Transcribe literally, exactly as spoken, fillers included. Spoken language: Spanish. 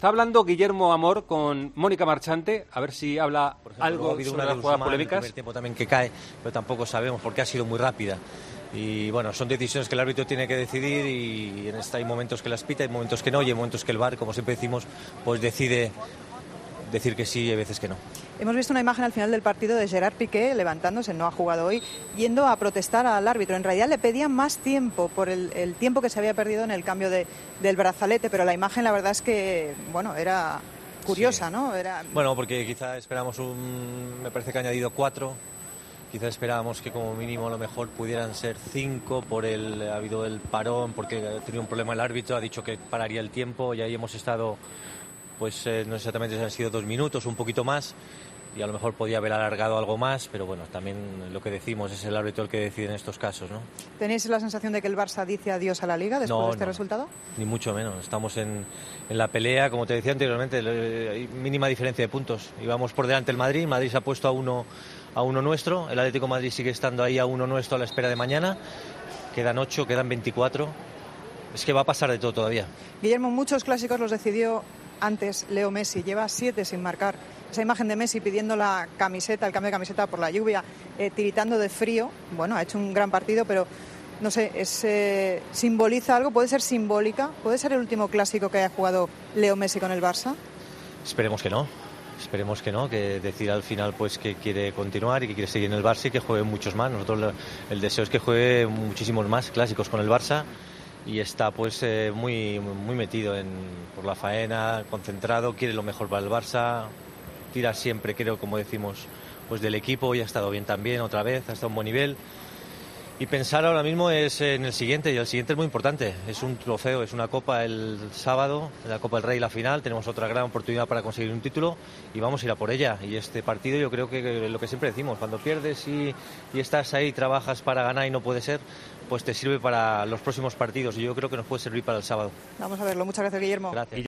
Está hablando Guillermo Amor con Mónica Marchante, a ver si habla Por ejemplo, algo ha habido sobre una las de jugadas Usman, el polémicas. primer tiempo también que cae, pero tampoco sabemos porque ha sido muy rápida. Y bueno, son decisiones que el árbitro tiene que decidir y en esta hay momentos que las pita, hay momentos que no y hay momentos que el V A R, como siempre decimos, pues decide decir que sí y hay veces que no. Hemos visto una imagen al final del partido de Gerard Piqué levantándose, no ha jugado hoy, yendo a protestar al árbitro. En realidad le pedían más tiempo por el, el tiempo que se había perdido en el cambio de, del brazalete, pero la imagen la verdad es que, bueno, era curiosa, sí. ¿no? Era... Bueno, porque quizá esperamos un... me parece que ha añadido cuatro, quizá esperábamos que como mínimo a lo mejor pudieran ser cinco, por el ha habido el parón, porque ha tenido un problema el árbitro, ha dicho que pararía el tiempo y ahí hemos estado, pues eh, no exactamente si han sido dos minutos, un poquito más. Y a lo mejor podía haber alargado algo más, pero bueno, también lo que decimos es el árbitro el que decide en estos casos, ¿no? ¿Tenéis la sensación de que el Barça dice adiós a la Liga después no, de este no, resultado? Ni mucho menos, estamos en, en la pelea, como te decía anteriormente, hay mínima diferencia de puntos. Íbamos por delante el Madrid, Madrid se ha puesto a uno, a uno nuestro, el Atlético de Madrid sigue estando ahí a uno nuestro a la espera de mañana, quedan ocho, quedan veinticuatro, es que va a pasar de todo todavía. Guillermo, muchos clásicos los decidió antes Leo Messi, lleva siete sin marcar. Esa imagen de Messi pidiendo la camiseta, el cambio de camiseta por la lluvia, eh, tiritando de frío, bueno, ha hecho un gran partido, pero no sé, es, eh, ¿simboliza algo? ¿Puede ser simbólica? ¿Puede ser el último clásico que haya jugado Leo Messi con el Barça? Esperemos que no, esperemos que no, que decida al final pues que quiere continuar y que quiere seguir en el Barça y que juegue muchos más. Nosotros el deseo es que juegue muchísimos más clásicos con el Barça. Y está pues eh, muy, muy metido en, por la faena, concentrado, quiere lo mejor para el Barça, tira siempre, creo, como decimos, pues del equipo, y ha estado bien también otra vez, ha estado a un buen nivel. Y pensar ahora mismo es en el siguiente, y el siguiente es muy importante, es un trofeo, es una copa el sábado, la Copa del Rey, la final, tenemos otra gran oportunidad para conseguir un título y vamos a ir a por ella. Y este partido yo creo que lo que siempre decimos, cuando pierdes y, y estás ahí, trabajas para ganar y no puede ser, pues te sirve para los próximos partidos y yo creo que nos puede servir para el sábado. Vamos a verlo, muchas gracias, Guillermo. Gracias.